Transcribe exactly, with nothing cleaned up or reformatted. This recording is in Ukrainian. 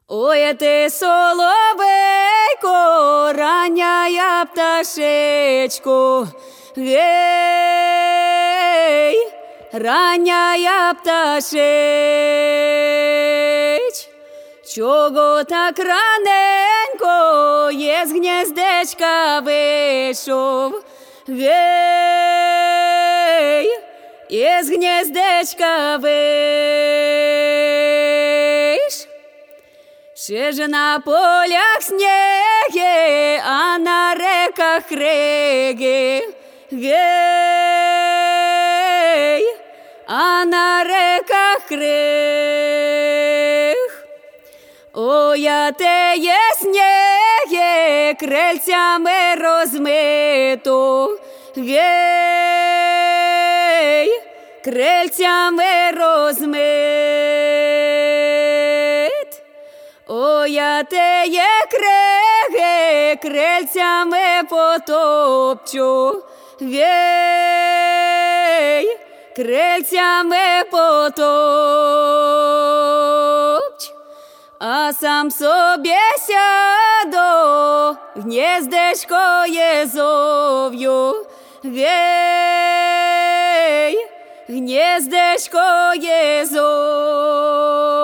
Ой, ти соловейко, рання пташечко, гей, рання пташеч, чого так раненько є з гніздечка вийшов, гей, із гніздечка вийш. Ще ж на полях снеги, а на реках криги, гей, а на реках криг. Ой, а теє снеги крильцями розмито, гей, крильцями розмит. Ой, а теє криги крильцями потопчу, гей, крильцями потопч. А сам собі сяду, гніздечко є зов'ю, гей, гніздечко є зов'ю.